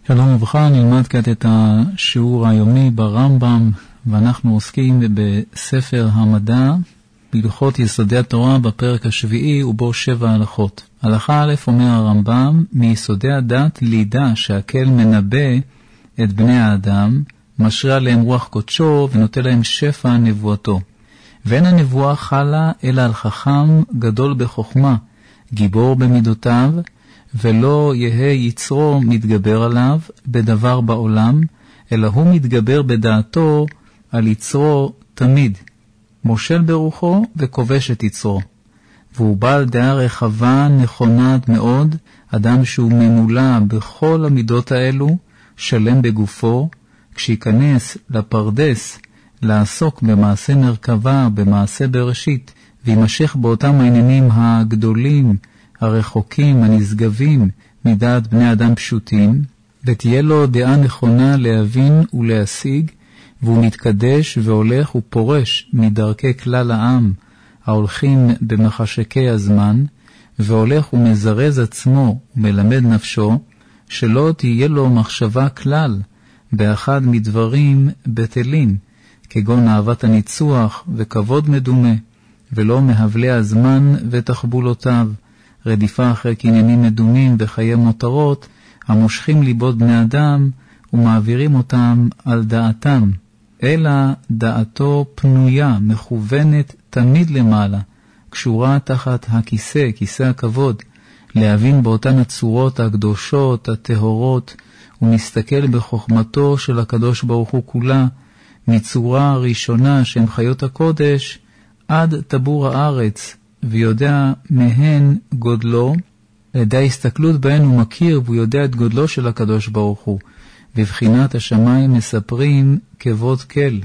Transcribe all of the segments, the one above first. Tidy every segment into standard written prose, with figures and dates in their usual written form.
שלום וברכה, נלמד כעת את השיעור היומי ברמב"ם, ואנחנו עוסקים בספר המדע, בהלכות יסודי התורה בפרק השביעי ובו 7 הלכות. הלכה א' אומר הרמב"ם, מיסודי הדת לידע שהקל מנבא את בני האדם, משרה עליהם רוח קודשו ונותן להם שפע נבואתו. ואין הנבואה חלה אלא על חכם גדול בחוכמה, גיבור במידותיו, ולא יהא יצרו מתגבר עליו בדבר בעולם, אלא הוא מתגבר בדעתו על יצרו תמיד, מושל ברוחו וכובש את יצרו. והוא בעל דעה רחבה נכונה מאוד, אדם שהוא ממולא בכל המידות האלו, שלם בגופו, כשיכנס לפרדס לעסוק במעשה מרכבה, במעשה בראשית, וימשך באותם העניינים הגדולים, הרחוקים, הנשגבים מדעת בני אדם פשוטים, ותהיה לו דעה נכונה להבין ולהשיג, והוא מתקדש והולך ופורש מדרכי כלל העם ההולכים במחשקי הזמן, והולך ומזרז עצמו ומלמד נפשו, שלא תהיה לו מחשבה כלל באחד מדברים בטלים, כגון אהבת הניצוח וכבוד מדומה, ולא מהבלי הזמן ותחבולותיו, רדיפה אחרי קניינים מדומים בחיי מותרות, המושכים ליבות בני אדם ומעבירים אותם על דעתם, אלא דעתו פנויה, מכוונת תמיד למעלה, קשורה תחת הכיסא, כיסא הכבוד, להבין באותן הצורות הקדושות, הטהורות, ומסתכל בחוכמתו של הקדוש ברוך הוא כולה, מצורה הראשונה שהם חיות הקודש, עד טבור הארץ, ויודע מהן גודלו, לידי הסתכלות בהן הוא מכיר, והוא יודע את גודלו של הקדוש ברוך הוא. בבחינת השמיים מספרים כבוד כל,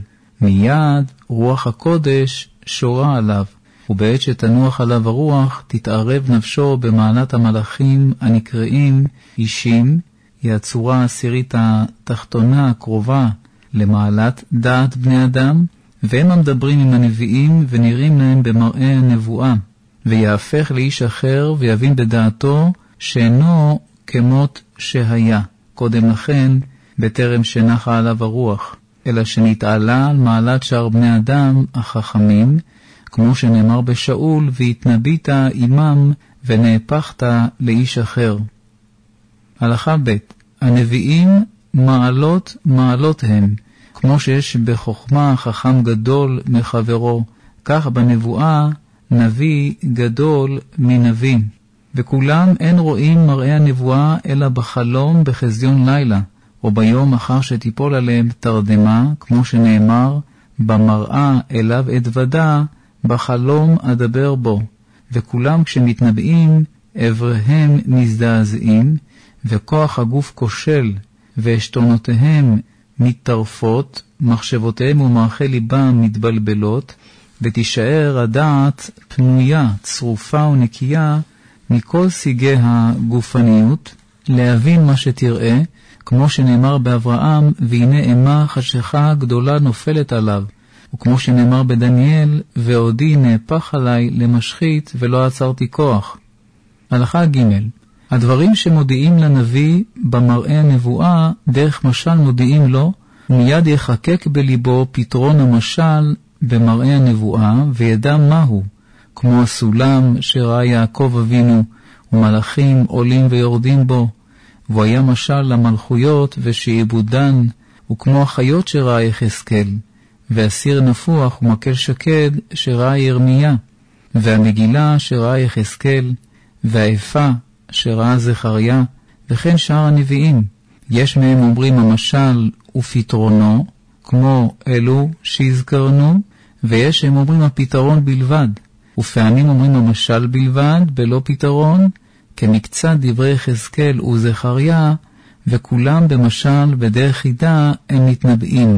מיד רוח הקודש שורה עליו, ובעת שתנוח עליו הרוח, תתערב נפשו במעלת המלאכים הנקראים אישים, היא הצורה העשירית התחתונה הקרובה למעלת דעת בני אדם, והם המדברים עם הנביאים ונראים להם במראה הנבואה, ויהפך לאיש אחר ויבין בדעתו שאינו כמות שהיה קודם לכן בטרם שנחה עליו הרוח, אלא שנתעלה על מעלת שאר בני אדם החכמים, כמו שנאמר בשאול, והתנבית עמם ונהפכת לאיש אחר. הלכה ב' הנביאים מעלות הם, כמו שיש בחוכמה חכם גדול מחברו, כך בנבואה נביא גדול מנביא. וכולם אין רואים מראה הנבואה אלא בחלום בחזיון לילה, או ביום אחר שתיפול עליהם תרדמה, כמו שנאמר, במראה אליו אתוודה, בחלום אדבר בו. וכולם כשמתנבאים, אבריהם מזדעזעים, וכוח הגוף כושל, והשתונותיהם מתטרפות, מחשבותיהם ומערכי ליבם מתבלבלות, ותישאר הדעת פנויה, צרופה ונקייה מכל סיגי הגופניות, להבין מה שתראה, כמו שנאמר באברהם, והנה אימה חשיכה גדולה נופלת עליו, וכמו שנאמר בדניאל, ועודי נהפך עליי למשחית ולא עצרתי כוח. הלכה ג' הדברים שמודיעים לנביא במראה הנבואה, דרך משל מודיעים לו, ומיד יחקק בליבו פתרון המשל במראה הנבואה, וידע מהו, כמו הסולם שראה יעקב אבינו, ומלאכים עולים ויורדים בו, והוא היה משל למלכויות ושעיבודן, וכמו החיות שראה יחזקאל, והסיר נפוח ומקל שקד שראה ירמיה, והמגילה שראה יחזקאל, והאפה שראה זכריה, וכן שאר הנביאים. יש מהם אומרים המשל ופתרונו, כמו אלו שהזכרנו, ויש הם אומרים הפתרון בלבד, ופעמים אומרים המשל בלבד, בלא פתרון, כמקצת דברי חזקאל וזכריה, וכולם במשל בדרך חידה הם מתנבאים.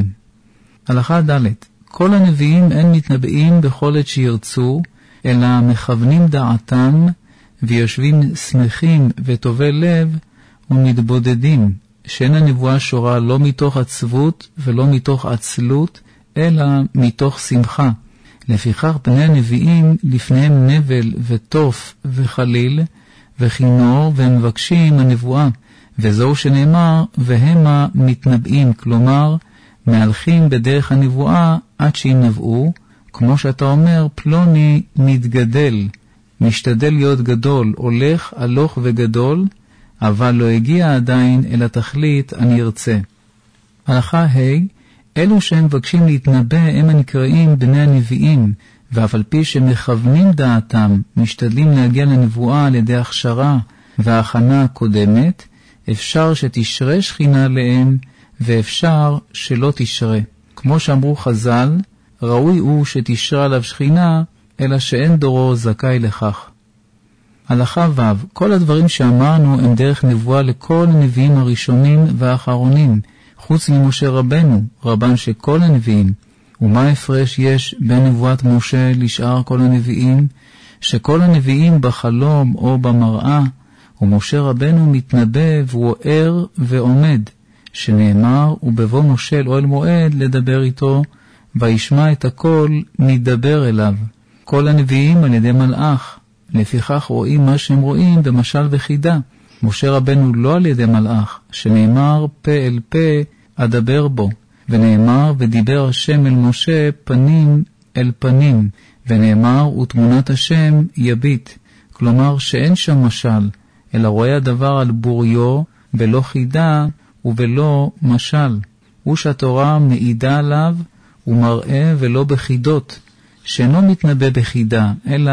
הלכה ד' כל הנביאים הם מתנבאים בכל עת שירצו, אלא מכוונים דעתם, ויושבים שמחים וטובי לב ומתבודדים, שאין הנבואה שורה לא מתוך עצבות ולא מתוך עצלות, אלא מתוך שמחה. לפיכך בני הנביאים לפניהם נבל וטוף וחליל וכינור, והם מבקשים הנבואה, וזהו שנאמר, והמה מתנבאים, כלומר, מהלכים בדרך הנבואה עד שינבאו, כמו שאתה אומר, פלוני מתגדל, משתדל להיות גדול, הולך, הלוך וגדול, אבל לא הגיע עדיין אל התכלית הנרצה. הלכה ה' אלו שהם מבקשים להתנבא הם הנקראים בני הנביאים, ואף על פי שמכוונים דעתם, משתדלים להגיע לנבואה על ידי הכשרה וההכנה הקודמת, אפשר שתשרה שכינה להם, ואפשר שלא תשרה. כמו שאמרו חז"ל, ראוי הוא שתשרה עליו שכינה, אלא שאין דורו זכאי לכך. הלכה ו' כל הדברים שאמרנו הם דרך נבואה לכל הנביאים הראשונים והאחרונים, חוץ ממשה רבנו, רבן של כל הנביאים. ומה הפרש יש בין נבואת משה לשאר כל הנביאים? שכל הנביאים בחלום או במראה, ומשה רבנו מתנבא והוא ער ועומד, שנאמר, ובבוא משה אל אוהל מועד לדבר איתו, וישמע את הכל נדבר אליו. כל הנביאים על ידי מלאך, לפיכך רואים מה שהם רואים במשל וחידה. משה רבנו לא על ידי מלאך, שנאמר פה אל פה אדבר בו, ונאמר ודיבר השם אל משה פנים אל פנים, ונאמר ותמונת השם יביט. כלומר שאין שם משל, אלא רואה הדבר על בוריו, בלא חידה ובלא משל. הוא שהתורה מעידה עליו ומראה ולא בחידות, שאינו מתנבא בחידה, אלא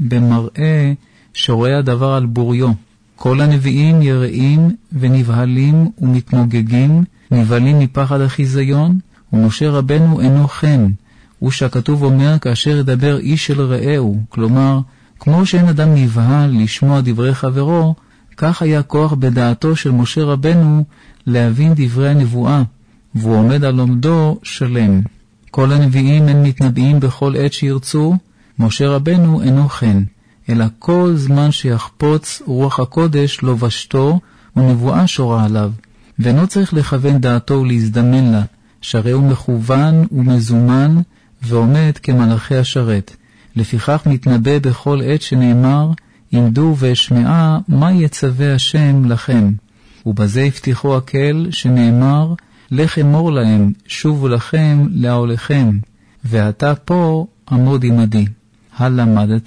במראה שרואה הדבר על בוריו. כל הנביאים יראים ונבהלים ומתמוגגים, נבהלים מפחד החיזיון, ומשה רבנו אינו כן. הוא שהכתוב אומר כאשר ידבר איש אל רעהו, כלומר, כמו שאין אדם נבהל לשמוע דברי חברו, כך היה כוח בדעתו של משה רבנו להבין דברי הנבואה, והוא עומד על עומדו שלם. כל הנביאים הם מתנבאים בכל עת שירצו, משה רבנו אינו כן, אלא כל זמן שיחפוץ רוח הקודש לא ושתו ונבואה שורה עליו, ואינו צריך לכוון דעתו ולהזדמן לה, שהרי הוא מכוון ומזומן ועומד כמלאכי השרת. לפיכך מתנבא בכל עת שנאמר, עמדו ואשמעה מה יצווה השם לכם. ובזה הבטיחו הקהל שנאמר, לך אמור להם, שובו לכם לעולכם, ואתה פה עמוד עמדי. הלמדת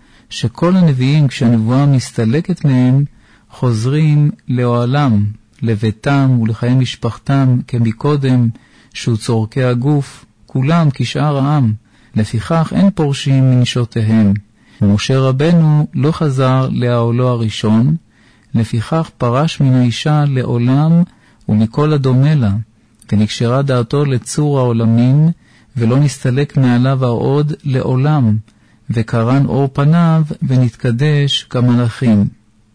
שכל הנביאים כשהנבואה מסתלקת מהם, חוזרים לאוהלם, לביתם ולחיי משפחתם כמקודם, שהוא צורכי הגוף, כולם כשאר העם. לפיכך אין פורשים מנשותיהם. ומשה רבנו לא חזר לאוהלו הראשון, לפיכך פרש מן האישה לעולם ומכל הדומה לה, ונקשרה דעתו לצור העולמים, ולא נסתלק מעליו העוד לעולם, וקרן אור פניו ונתקדש כמלאכים.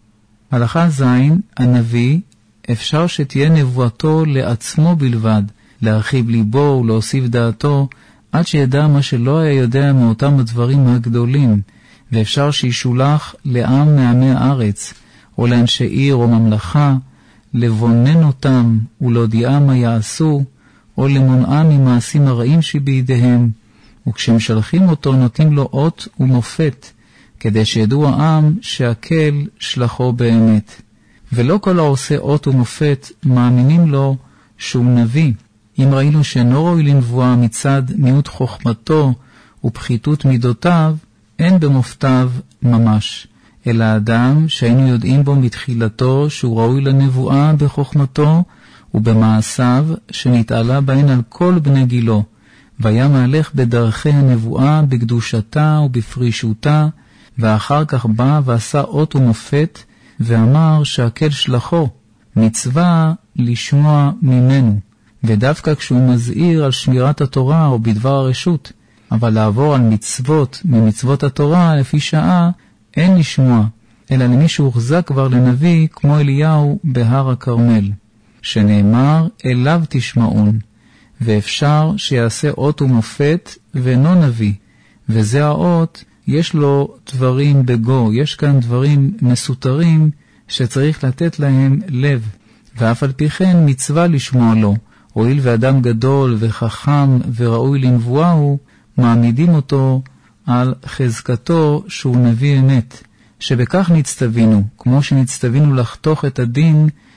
הלכה ז' הנביא אפשר שתהיה נבואתו לעצמו בלבד, להרחיב ליבו ולהוסיף דעתו, עד שידע מה שלא היה יודע מאותם הדברים הגדולים, ואפשר שישולח לעם מעמי הארץ, או לאנשי עיר או ממלכה, לבונן אותם ולהודיעם מה יעשו, או למונעם ממעשים הרעים שבידיהם, וכשמשלחים אותו נותנים לו אות ומופת, כדי שידעו העם שהקל שלחו באמת. ולא כל העושה אות ומופת מאמינים לו שהוא נביא. אם ראינו שאינו ראוי לנבואה מצד מיעוט חוכמתו ופחיתות מידותיו, אין במופתיו ממש, אלא אדם שהיינו יודעים בו מתחילתו שהוא ראוי לנבואה בחוכמתו ובמעשיו שנתעלה בהן על כל בני גילו, והיה מהלך בדרכי הנבואה בקדושתה ובפרישותה, ואחר כך בא ועשה אות ומופת ואמר שהקל שלחו, מצווה לשמוע ממנו, ודווקא כשהוא מזהיר על שמירת התורה או בדבר הרשות, אבל לעבור על מצוות ממצוות התורה לפי שעה אין לשמוע, אלא למי שהוחזק כבר לנביא כמו אליהו בהר הכרמל, שנאמר אליו תשמעון, ואפשר שיעשה אות ומופת ואינו נביא, וזה האות יש לו דברים בגו, יש כאן דברים מסותרים שצריך לתת להם לב, ואף על פי כן מצווה לשמוע לו, הואיל ואדם גדול וחכם וראוי לנבואה הוא, מעמידים אותו על חזקתו שהוא נביא אמת, שבכך נצטווינו, כמו שנצטווינו לחתוך את הדין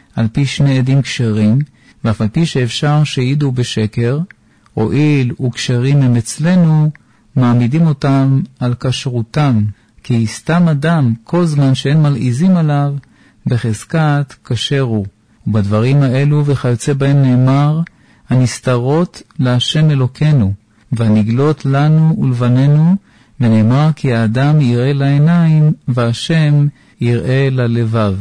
על פי שני עדים כשרים, ואף על פי שאפשר שיעידו בשקר, הואיל וכשרים הם אצלנו, מעמידים אותם על כשרותם, כי סתם אדם כל זמן שאין מלעיזים עליו, בחזקת כשר הוא. ובדברים האלו וכיוצא בהם נאמר, הנסתרות להשם אלוקינו, והנגלות לנו ולבנינו, ונאמר כי האדם יראה לעיניים, והשם יראה ללבב.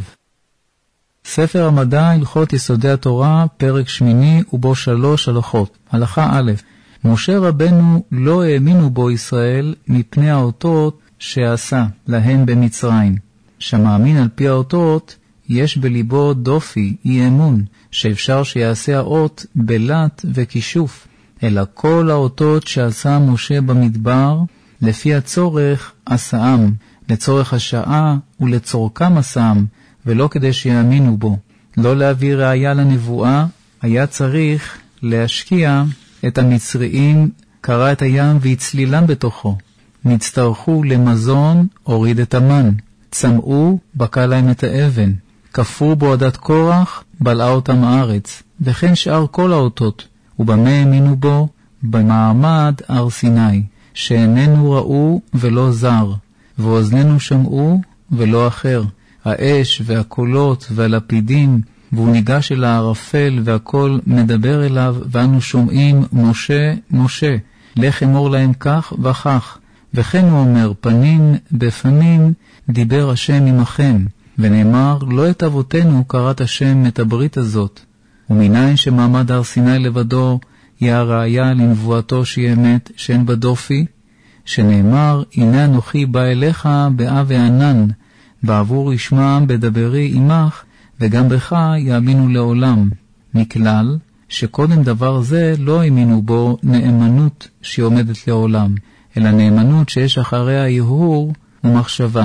ספר המדע, הלכות יסודי התורה, פרק 8 ובו 3 הלכות. הלכה א', משה רבנו לא האמינו בו ישראל מפני האותות שעשה להם במצרים. שמאמין על פי האותות, יש בליבו דופי, אי אמון, שאפשר שיעשה האות בלט וכישוף, אלא כל האותות שעשה משה במדבר, לפי הצורך עשאם, לצורך השעה ולצורכם עשאם, ולא כדי שיאמינו בו. לא להביא ראיה לנבואה, היה צריך להשקיע את המצריים, קרא את הים והצלילם בתוכו. נצטרכו למזון, הוריד את המן. צמאו, בקע להם את האבן. כפרו בו עדת קורח, בלעה אותם הארץ. וכן שאר כל האותות. ובמה האמינו בו? במעמד הר סיני, שאיננו ראו ולא זר, ואוזננו שמעו ולא אחר. האש והקולות והלפידים, והוא ניגש אל הערפל והכל מדבר אליו, ואנו שומעים משה, משה, לך אמור להם כך וכך. וכן הוא אומר, פנים בפנים דיבר השם עמכם, ונאמר, לא את אבותינו קראת השם את הברית הזאת. ומניין שמעמד הר סיני לבדו היא הראיה לנבואתו שהיא אמת, שאין בדופי, שנאמר, הנה אנוכי בא אליך באה וענן, בעבור ישמע בדברי עמך, וגם בך יאמינו לעולם. מכלל שקודם דבר זה לא האמינו בו נאמנות שהיא עומדת לעולם, אלא נאמנות שיש אחריה יהור ומחשבה.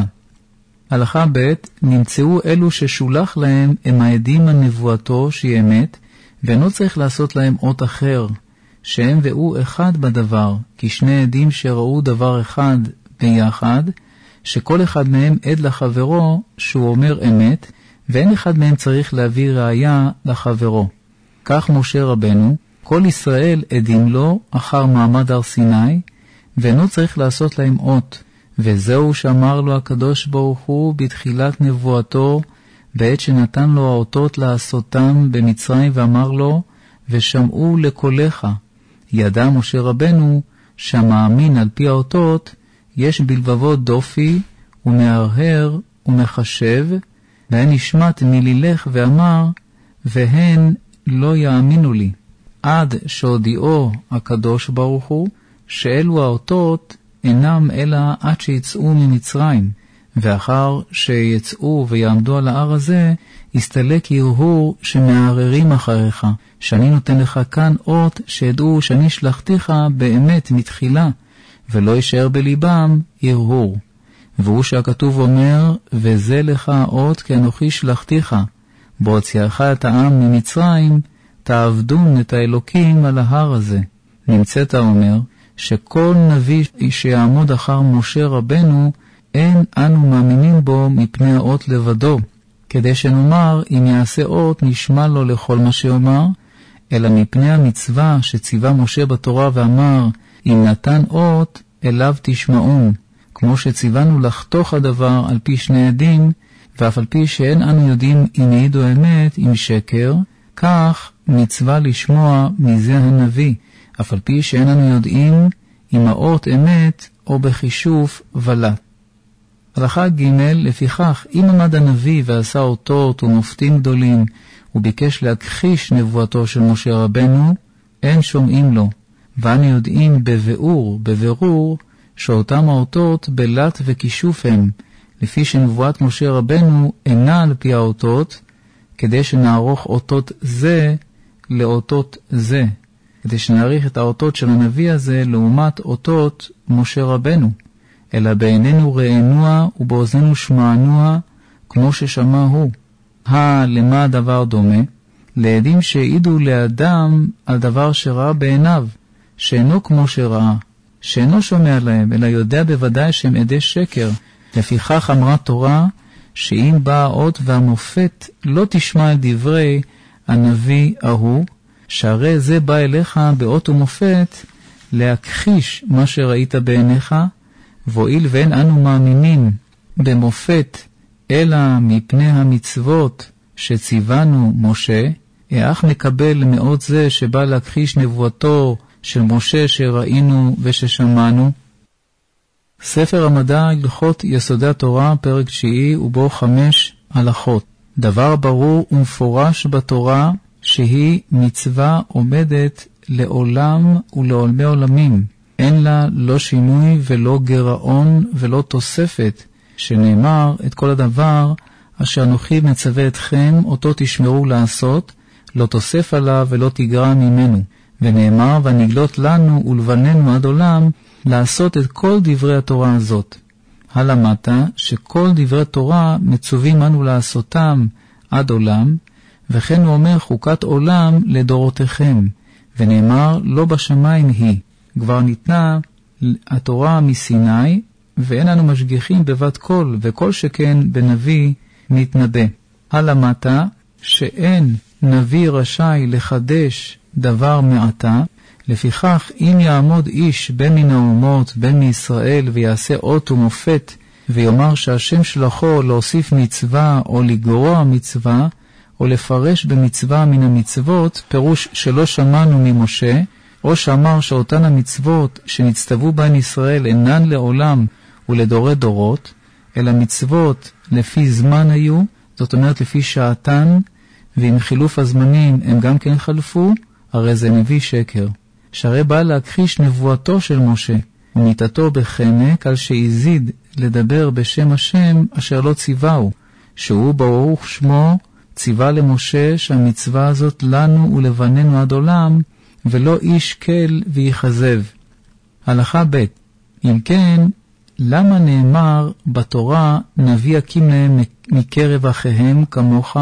הלכה ב', נמצאו אלו ששולח להם הם העדים הנבואתו שהיא אמת, ואינו צריך לעשות להם אות אחר, שהם והוא אחד בדבר, כי שני עדים שראו דבר אחד ביחד, שכל אחד מהם עד לחברו שהוא אומר אמת, ואין אחד מהם צריך להביא ראיה לחברו. כך משה רבנו, כל ישראל עדים לו אחר מעמד הר סיני, ואינו צריך לעשות להם אות, וזהו שאמר לו הקדוש ברוך הוא בתחילת נבואתו, בעת שנתן לו האותות לעשותם במצרים, ואמר לו, ושמעו לקולך. ידע משה רבנו שהמאמין על פי האותות, יש בלבבו דופי ומהרהר ומחשב, והן נשמט מלילך ואמר, והן לא יאמינו לי. עד שהודיעו הקדוש ברוך הוא, שאלו האותות אינם אלא עד שיצאו ממצרים, ואחר שיצאו ויעמדו על ההר הזה, יסתלק הרהור שמערערים אחריך, שאני נותן לך כאן אות שידעו שאני שלחתיך באמת מתחילה, ולא יישאר בליבם הרהור. והוא שהכתוב אומר, וזה לך אות כי אנוכי שלחתיך, בהוציאך את העם ממצרים, תעבדון את האלוקים על ההר הזה. נמצאת אומר, שכל נביא שיעמוד אחר משה רבנו, אין אנו מאמינים בו מפני האות לבדו, כדי שנאמר, אם יעשה אות נשמע לו לכל מה שאומר, אלא מפני המצווה שציווה משה בתורה ואמר, אם נתן אות, אליו תשמעון, כמו שציוונו לחתוך הדבר על פי שני עדים, ואף על פי שאין אנו יודעים אם העידו אמת, אם שקר, כך מצווה לשמוע מזה הנביא, אף על פי שאין אנו יודעים אם האות אמת או בחישוף ולט. הלכה ג', לפיכך, אם עמד הנביא ועשה אותות ומופתים גדולים, וביקש להכחיש נבואתו של משה רבנו, אין שומעים לו, ואנו יודעים בבירור, שאותם האותות בלט וכישוף הם, לפי שנבואת משה רבנו אינה על פי האותות, כדי שנערוך אותות זה לאותות זה, כדי שנעריך את האותות של הנביא הזה לעומת אותות משה רבנו, אלא בעינינו ראינוה ובאוזנינו שמענוה, כמו ששמע הוא. למה הדבר דומה? לעדים שהעידו לאדם על דבר שראה בעיניו, שאינו כמו שראה, שאינו שומע להם, אלא יודע בוודאי שהם עדי שקר. לפיכך אמרה תורה, שאם בא האות והמופת לא תשמע על דברי הנביא ההוא, שהרי זה בא אליך באות ומופת להכחיש מה שראית בעיניך, והואיל ואין אנו מאמינים במופת אלא מפני המצוות שציוונו משה, איך נקבל מאוד זה שבא להכחיש נבואתו של משה שראינו וששמענו? ספר המדע הלכות יסודי התורה, פרק 9, ובו 5 הלכות. דבר ברור ומפורש בתורה שהיא מצווה עומדת לעולם ולעולמי עולמים. אין לה לא שינוי ולא גרעון ולא תוספת, שנאמר את כל הדבר אשר אנוכי מצווה אתכם אותו תשמרו לעשות, לא תוסף עליו ולא תגרע ממנו. ונאמר ונגלות לנו ולבנינו עד עולם לעשות את כל דברי התורה הזאת. הלמדת שכל דברי תורה מצווים אנו לעשותם עד עולם, וכן הוא אומר חוקת עולם לדורותיכם. ונאמר לא בשמיים היא, כבר ניתנה התורה מסיני, ואין אנו משגיחים בבת קול, וכל שכן בנביא מתנבא. הלמדת שאין נביא רשאי לחדש דבר מעתה, לפיכך אם יעמוד איש בין מן האומות בין מישראל ויעשה אות ומופת ויאמר שהשם שלחו להוסיף מצווה או לגרוע מצווה או לפרש במצווה מן המצוות, פירוש שלא שמענו ממשה, או שאמר שאותן המצוות שנצטוו בהן ישראל אינן לעולם ולדורי דורות, אלא מצוות לפי זמן היו, זאת אומרת לפי שעתן, ועם חילוף הזמנים הם גם כן חלפו, הרי זה נביא שקר. שהרי בא להכחיש נבואתו של משה, ומיתתו בחנק על שהזיד לדבר בשם השם אשר לא ציווהו, שהוא ברוך שמו ציווה למשה שהמצווה הזאת לנו ולבנינו עד עולם, ולא איש כל ויחזב. הלכה ב' אם כן, למה נאמר בתורה נביא הקים להם מקרב אחיהם כמוך,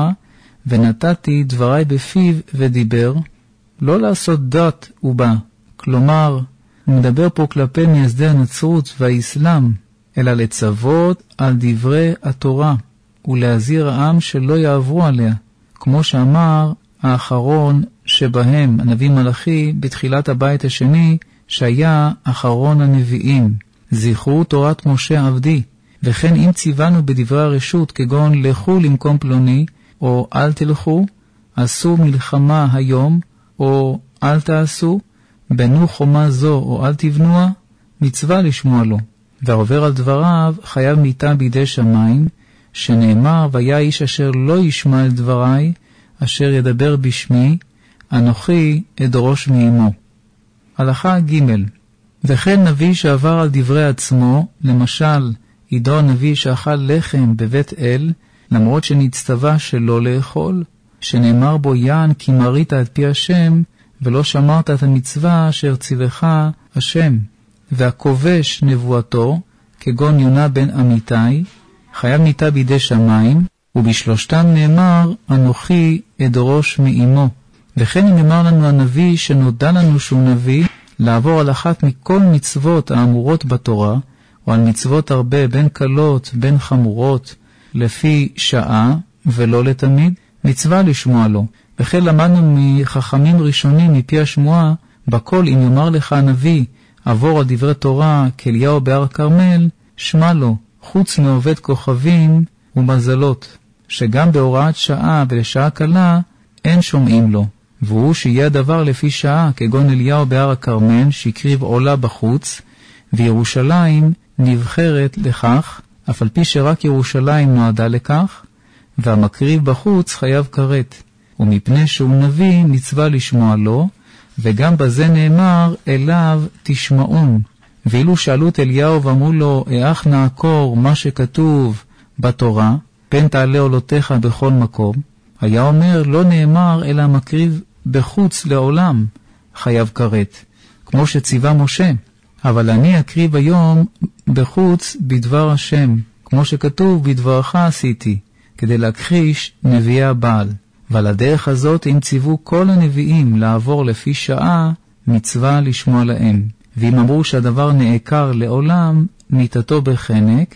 ונתתי דברי בפיו ודיבר? לא לעשות דת ובא, כלומר, הוא מדבר פה כלפי מייסדי הנצרות והאסלאם, אלא לצוות על דברי התורה, ולהזהיר העם שלא יעברו עליה, כמו שאמר האחרון שבהם, הנביא מלאכי, בתחילת הבית השני, שהיה אחרון הנביאים. זכרו תורת משה עבדי, וכן אם ציוונו בדברי הרשות, כגון לכו למקום פלוני, או אל תלכו, עשו מלחמה היום, או אל תעשו, בנו חומה זו או אל תבנוה, מצווה לשמוע לו. והעובר על דבריו חייב מיתה בידי שמיים, שנאמר והיה איש אשר לא ישמע אל דבריי, אשר ידבר בשמי, אנוכי אדרוש מאמו. הלכה ג' וכן נביא שעבר על דברי עצמו, למשל עידו הנביא שאכל לחם בבית אל, למרות שנצטווה שלא לאכול, שנאמר בו יען כי מרית את פי השם, ולא שמרת את המצווה אשר ציווך השם. והכובש נבואתו, כגון יונה בן אמיתי, חייב מיתה בידי שמיים, ובשלושתם נאמר אנוכי אדרוש מאמו. וכן אם אמר לנו הנביא שנודע לנו שהוא נביא, לעבור על אחת מכל מצוות האמורות בתורה, או על מצוות הרבה בין קלות בין חמורות, לפי שעה ולא לתמיד, מצווה לשמוע לו. וכן למדנו מחכמים ראשונים מפי השמועה, בכל אם יאמר לך הנביא, עבור על דברי תורה כאליהו בהר כרמל, שמע לו, חוץ מעובד כוכבים ומזלות, שגם בהוראת שעה ולשעה קלה אין שומעים לו. והוא שיהיה הדבר לפי שעה, כגון אליהו בהר הכרמל, שהקריב עולה בחוץ, וירושלים נבחרת לכך, אף על פי שרק ירושלים נועדה לכך, והמקריב בחוץ חייב כרת. ומפני שהוא נביא מצווה לשמוע לו, וגם בזה נאמר אליו תשמעון. ואילו שאלו את אליהו ואמרו לו, איך נעקור מה שכתוב בתורה, פן תעלה עולותיך בכל מקום, היה אומר, לא נאמר אלא מקריב בחוץ לעולם חייב כרת, כמו שציווה משה. אבל אני אקריב היום בחוץ בדבר השם, כמו שכתוב בדברך עשיתי, כדי להכחיש נביאי הבעל. ועל הדרך הזאת אם ציוו כל הנביאים לעבור לפי שעה, מצווה לשמוע להם. ואם אמרו שהדבר נעקר לעולם, מיתתו בחנק,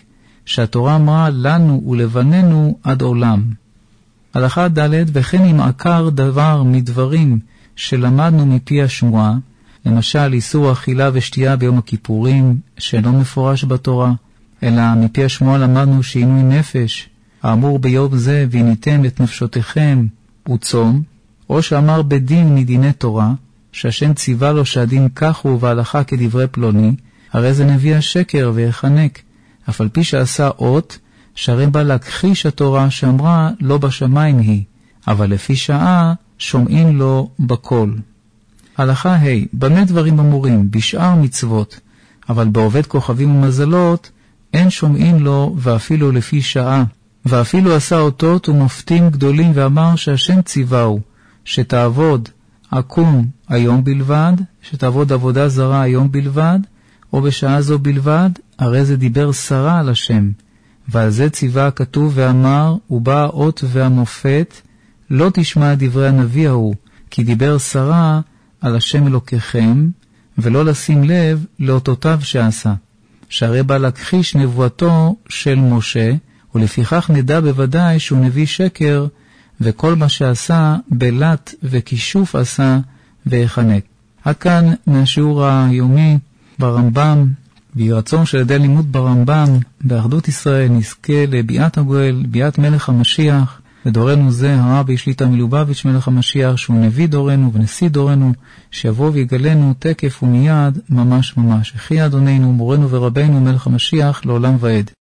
שהתורה אמרה לנו ולבנינו עד עולם. הלכה ד' וכן אם עקר דבר מדברים שלמדנו מפי השמועה, למשל איסור אכילה ושתייה ביום הכיפורים, שאינו מפורש בתורה, אלא מפי השמועה למדנו שעינוי נפש, האמור ביום זה והניתם את נפשותיכם וצום, או שאמר בדין מדיני תורה, שהשם ציווה לו שהדין כך הוא והלכה כדברי פלוני, הרי זה נביא השקר ויחנק, אף על פי שעשה אות, שהרי בא להכחיש התורה שאמרה לא בשמיים היא, אבל לפי שעה שומעים לו בכל. הלכה ה' במה דברים אמורים? בשאר מצוות, אבל בעובד כוכבים ומזלות אין שומעים לו ואפילו לפי שעה. ואפילו עשה אותות ומופתים גדולים ואמר שהשם ציווהו, שתעבוד עקום היום בלבד, שתעבוד עבודה זרה היום בלבד, או בשעה זו בלבד, הרי זה דיבר שרה על השם. ועל זה ציווה הכתוב ואמר, ובא האות והמופת, לא תשמע דברי הנביא ההוא, כי דיבר שרה על השם אלוקיכם, ולא לשים לב לאותותיו שעשה. שהרי בא להכחיש נבואתו של משה, ולפיכך נדע בוודאי שהוא נביא שקר, וכל מה שעשה בלט וכישוף עשה ויחנק. עד כאן מהשיעור היומי ברמב"ם, ויהי רצון שלדי לימוד ברמב"ם באחדות ישראל נזכה לביאת הגואל, ביאת מלך המשיח, ודורנו זה הרבי שליט"א מלובביץ' מלך המשיח, שהוא נביא דורנו ונשיא דורנו, שיבוא ויגלנו תקף ומיד ממש ממש. יחי אדוננו מורנו ורבנו מלך המשיח לעולם ועד.